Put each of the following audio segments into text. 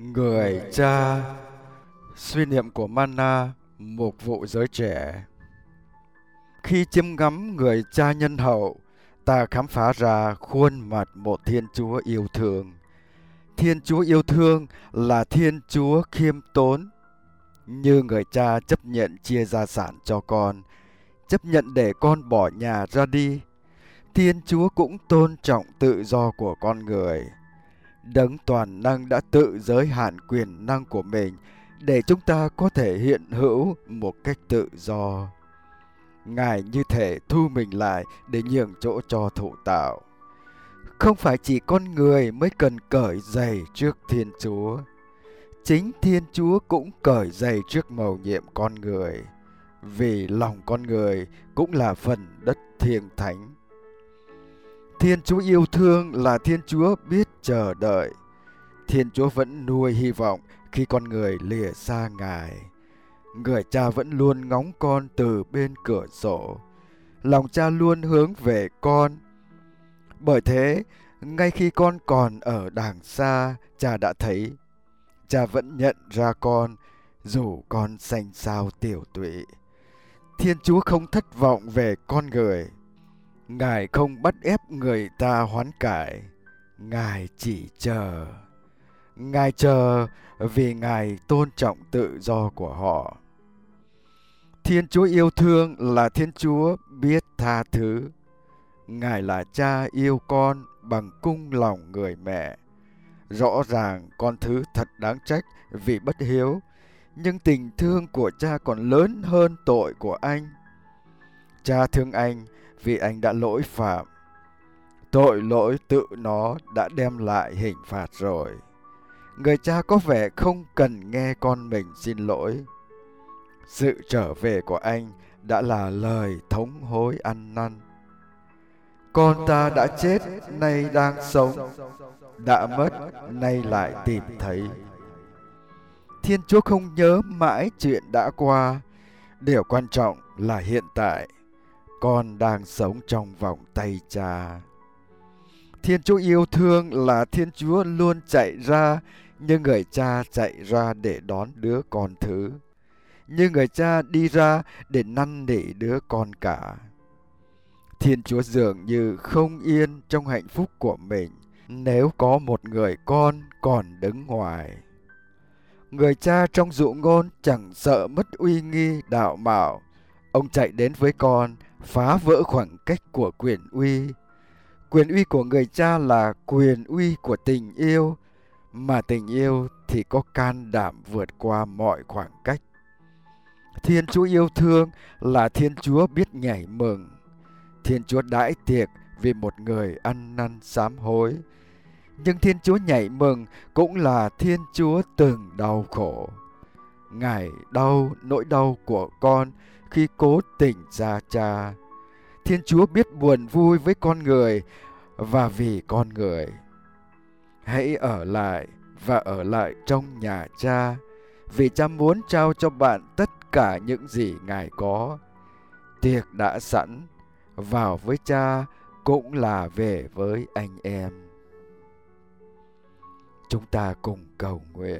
Người cha. Suy niệm của Mana, mục vụ giới trẻ. Khi chiêm ngắm người cha nhân hậu, ta khám phá ra khuôn mặt một Thiên Chúa yêu thương. Thiên Chúa yêu thương là Thiên Chúa khiêm tốn. Như người cha chấp nhận chia gia sản cho con, chấp nhận để con bỏ nhà ra đi, Thiên Chúa cũng tôn trọng tự do của con người. Đấng toàn năng đã tự giới hạn quyền năng của mình để chúng ta có thể hiện hữu một cách tự do. Ngài như thể thu mình lại để nhường chỗ cho thụ tạo. Không phải chỉ con người mới cần cởi giày trước Thiên Chúa. Chính Thiên Chúa cũng cởi giày trước mầu nhiệm con người, vì lòng con người cũng là phần đất thiêng thánh. Thiên Chúa yêu thương là Thiên Chúa biết chờ đợi. Thiên Chúa vẫn nuôi hy vọng khi con người lìa xa Ngài. Người cha vẫn luôn ngóng con từ bên cửa sổ. Lòng cha luôn hướng về con. Bởi thế, ngay khi con còn ở đàng xa, cha đã thấy. Cha vẫn nhận ra con, dù con xanh xao tiểu tụy. Thiên Chúa không thất vọng về con người. Ngài không bắt ép người ta hoán cải. Ngài chỉ chờ. Ngài chờ vì Ngài tôn trọng tự do của họ. Thiên Chúa yêu thương là Thiên Chúa biết tha thứ. Ngài là cha yêu con bằng cung lòng người mẹ. Rõ ràng con thứ thật đáng trách vì bất hiếu, nhưng tình thương của cha còn lớn hơn tội của anh. Cha thương anh vì anh đã lỗi phạm. Tội lỗi tự nó đã đem lại hình phạt rồi. Người cha có vẻ không cần nghe con mình xin lỗi. Sự trở về của anh đã là lời thống hối ăn năn. Con ta đã chết, nay đang sống, đã mất, nay lại tìm thấy. Thiên Chúa không nhớ mãi chuyện đã qua. Điều quan trọng là hiện tại, con đang sống trong vòng tay cha. Thiên Chúa yêu thương là Thiên Chúa luôn chạy ra, như người cha chạy ra để đón đứa con thứ, như người cha đi ra để năn nỉ đứa con cả. Thiên Chúa dường như không yên trong hạnh phúc của mình nếu có một người con còn đứng ngoài. Người cha trong dụ ngôn chẳng sợ mất uy nghi đạo mạo. Ông chạy đến với con, phá vỡ khoảng cách của quyền uy. Quyền uy của người cha là quyền uy của tình yêu, mà tình yêu thì có can đảm vượt qua mọi khoảng cách. Thiên Chúa yêu thương là Thiên Chúa biết nhảy mừng. Thiên Chúa đãi tiệc vì một người ăn năn sám hối. Nhưng Thiên Chúa nhảy mừng cũng là Thiên Chúa từng đau khổ. Ngài đau nỗi đau của con khi cố tình ra cha. Thiên Chúa biết buồn vui với con người và vì con người. Hãy ở lại và ở lại trong nhà cha, vì cha muốn trao cho bạn tất cả những gì Ngài có. Tiệc đã sẵn, vào với cha cũng là về với anh em. Chúng ta cùng cầu nguyện.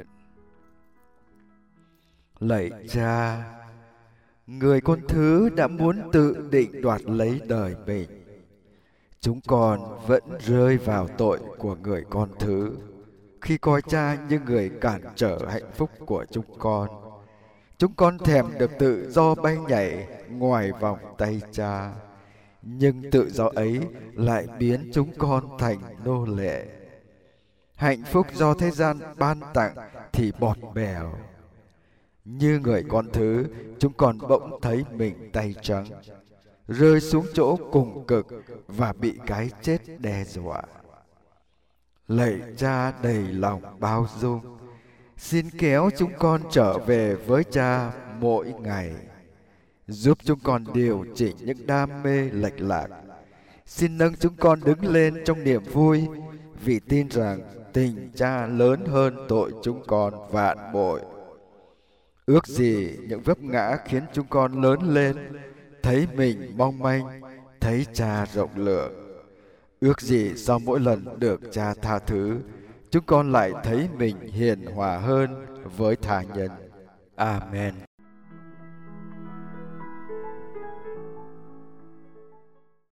Lạy cha, người con thứ đã muốn tự định đoạt lấy đời mình. Chúng con vẫn rơi vào tội của người con thứ khi coi cha như người cản trở hạnh phúc của chúng con. Chúng con thèm được tự do bay nhảy ngoài vòng tay cha, nhưng tự do ấy lại biến chúng con thành nô lệ. Hạnh phúc do thế gian ban tặng thì bọt bèo. Như người con thứ, chúng con bỗng thấy mình tay trắng, rơi xuống chỗ cùng cực và bị cái chết đe dọa. Lạy cha đầy lòng bao dung, xin kéo chúng con trở về với cha mỗi ngày, giúp chúng con điều chỉnh những đam mê lệch lạc. Xin nâng chúng con đứng lên trong niềm vui, vì tin rằng tình cha lớn hơn tội chúng con vạn bội. Ước gì những vấp ngã khiến chúng con lớn lên, thấy mình mong manh, thấy cha rộng lượng. Ước gì sau mỗi lần được cha tha thứ, chúng con lại thấy mình hiền hòa hơn với tha nhân. Amen.